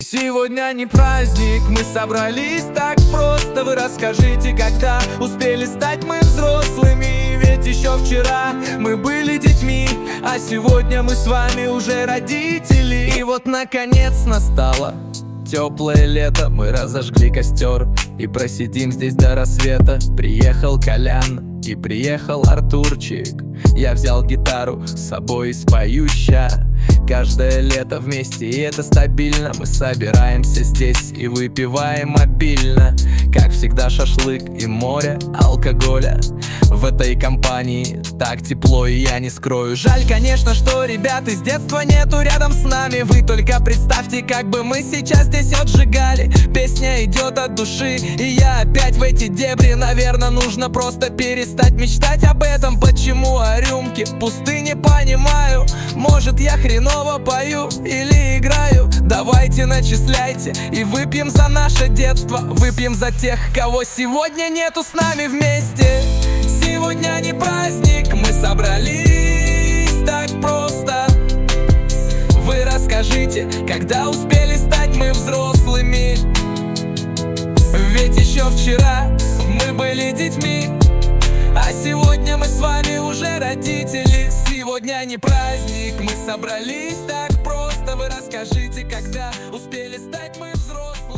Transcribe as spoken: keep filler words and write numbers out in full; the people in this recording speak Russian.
Сегодня не праздник, мы собрались так просто. Вы расскажите, когда успели стать мы взрослыми. Ведь еще вчера мы были детьми, а сегодня мы с вами уже родители. И вот наконец настало теплое лето, мы разожгли костер и просидим здесь до рассвета. Приехал Колян и приехал Артурчик. Я взял гитару с собой и спою ща. Каждое лето вместе, и это стабильно. Мы собираемся здесь и выпиваем обильно. Как всегда шашлык и море алкоголя. В этой компании так тепло, и я не скрою. Жаль, конечно, что ребят из детства нету рядом с нами. Вы только представьте, как бы мы сейчас здесь отжигали. Песня идет от души, и я опять в эти дебри. Наверное, нужно просто перестать мечтать об этом. Почему о рюмке пусты, не понимаю. Может, я хреново пою или играю? Давайте начисляйте и выпьем за наше детство. Выпьем за тех, кого сегодня нету с нами вместе. Сегодня не праздник, мы собрались так просто. Вы расскажите, когда успели стать мы взрослыми. Ведь еще вчера мы были детьми, а сегодня мы с вами уже родители. Сегодня не праздник, мы собрались так просто. Вы расскажите, когда успели стать мы взрослыми.